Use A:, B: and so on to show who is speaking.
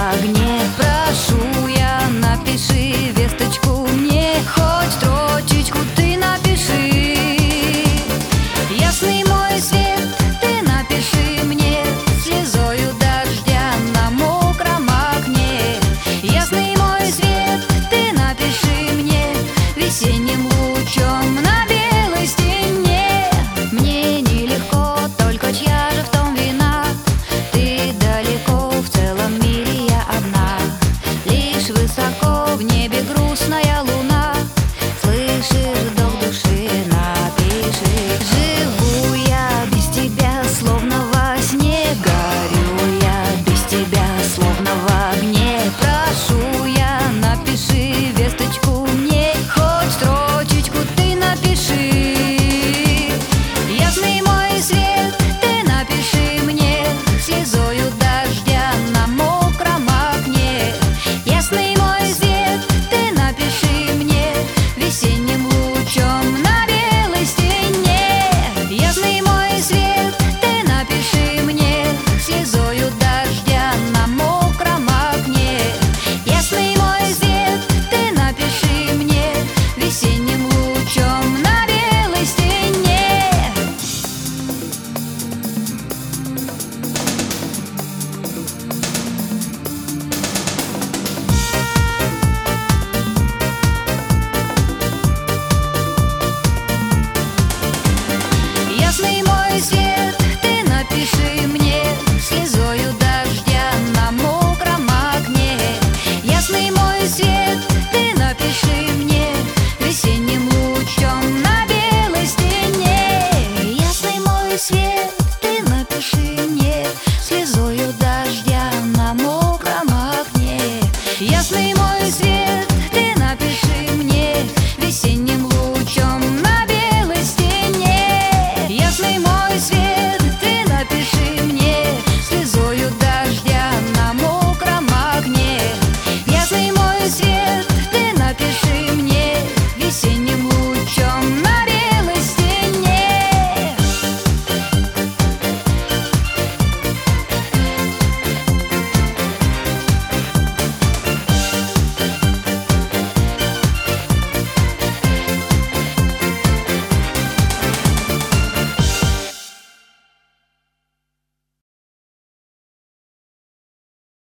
A: огне. Прошу я, напиши весточку мне, хоть строчечку ты напиши. Ясный мой свет, ты напиши мне, слезою дождя на мокром окне. Ясный мой свет, ты напиши мне, весенним лучом на белой стене. Мне нелегко, только чья же в том вина? Ты далеко, в целом мире я одна. Лишь высоко в небе грустная луна. Слышишь вдох души, напиши. Живу я без тебя, словно во сне. Горю я без тебя, словно в огне. Прошу я, напиши весточку мне, хоть строчечку ты напиши.